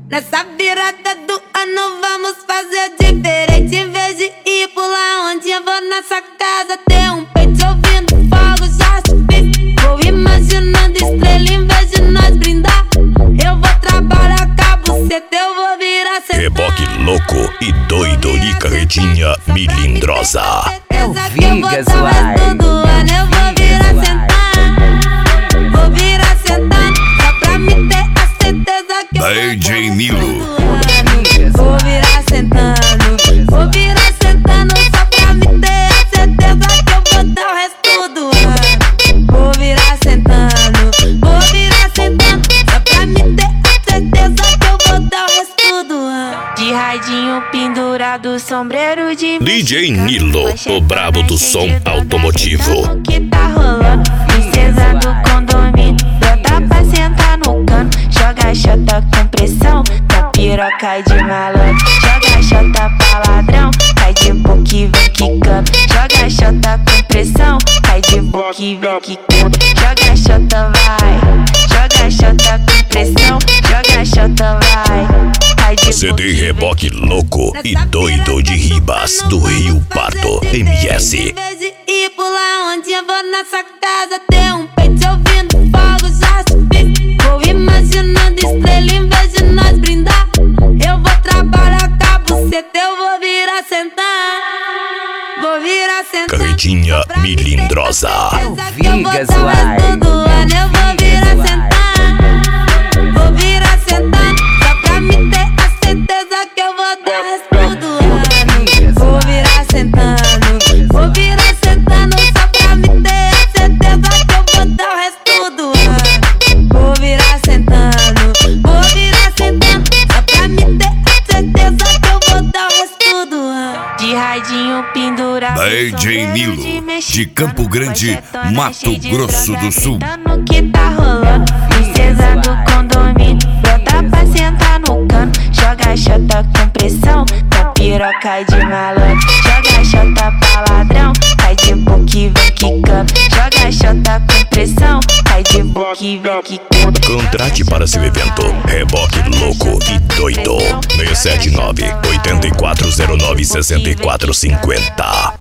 Nessa virada do ano vamos fazer diferente. Em vez de ir pular onde eu vou nessa casa ter um peito ouvindo fogo, já subi. Vou imaginando estrela em vez de nós brindar. Eu vou trabalhar com a buceta, eu vou virar sentar. Reboque louco e doido e carretinha melindrosa. É o Vigas Live. Eu vou virar sentar. Vou virar sentar só pra me ter a certeza que DJ Nilo. Vou virar sentando, vou virar sentando só pra me ter a certeza que eu vou dar o resto do ano. Vou virar sentando só pra me ter a certeza que eu vou dar o resto do ano. De radinho pendurado, sombreiro de DJ Nilo, o brabo do som automotivo. Que tá rolando, princesa do condomínio, brota pra sentar no cano. Joga xota com pressão, tá piroca de malandro. Joga xota pra ladrão, cai de boca e vem quicando. Joga xota com pressão, cai de boca e vem quicando. Joga xota vai, joga xota com pressão. Joga xota vai, cai de CD Reboque louco e doido de Ribas, do Rio Pardo, MS. Em vez de ir pular onde eu vou nessa casa ter um peito ouvindo fogo, já subi. Vou imaginando estrela em vez de nós brindar. Eu vou trabalhar com a buceta, eu vou virar sentar. Vou virar sentar. Carretinha melindrosa. É o Vigas Live. Eu vou virar sentar. Vou virar sentar só pra me ter a certeza que eu vou dar o resto do ano. Vou virar sentando, vou virar sentando só pra me ter a certeza que eu vou dar o resto do ano. Vou virar sentando só pra me ter a certeza que eu vou dar o resto do ano. De radinho pendurado, DJ Nilo, de Campo Grande, Mato Grosso do Sul. No que tá rolando, princesa do condomínio, brota pra sentar no cano. Joga xota com pressão, tá piroca de malandro. Joga xota pra ladrão, cai de boca e vem quicando. Joga xota com pressão, cai de boca e vem quicando. Contrate para seu evento Reboque louco e doido 679 8409 6450.